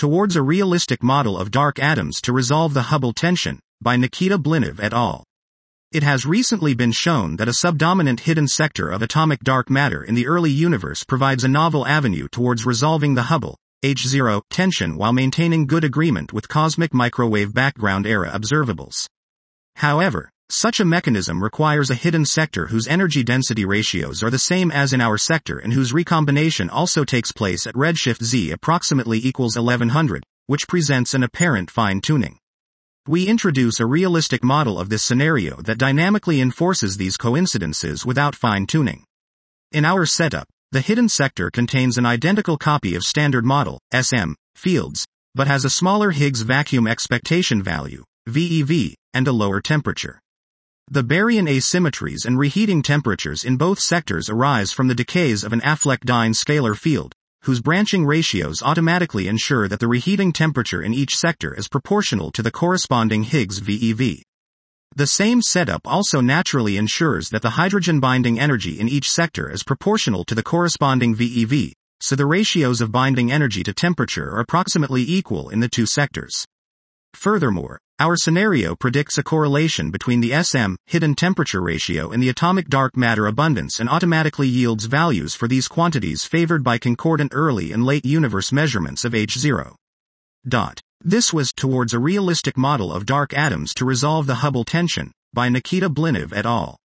Towards a Realistic Model of Dark Atoms to Resolve the Hubble Tension, by Nikita Blinov et al. It has recently been shown that a subdominant hidden sector of atomic dark matter in the early universe provides a novel avenue towards resolving the Hubble H0 tension while maintaining good agreement with cosmic microwave background era observables. However, such a mechanism requires a hidden sector whose energy density ratios are the same as in our sector and whose recombination also takes place at redshift z approximately equals 1100, which presents an apparent fine-tuning. We introduce a realistic model of this scenario that dynamically enforces these coincidences without fine-tuning. In our setup, the hidden sector contains an identical copy of standard model, SM, fields, but has a smaller Higgs vacuum expectation value, VeV, and a lower temperature. The baryon asymmetries and reheating temperatures in both sectors arise from the decays of an Affleck-Dine scalar field, whose branching ratios automatically ensure that the reheating temperature in each sector is proportional to the corresponding Higgs VeV. The same setup also naturally ensures that the hydrogen binding energy in each sector is proportional to the corresponding VeV, so the ratios of binding energy to temperature are approximately equal in the two sectors. Furthermore, our scenario predicts a correlation between the SM, hidden temperature ratio and the atomic dark matter abundance and automatically yields values for these quantities favored by concordant early and late universe measurements of H0. This was Towards a Realistic Model of Dark Atoms to Resolve the Hubble Tension, by Nikita Blinov et al.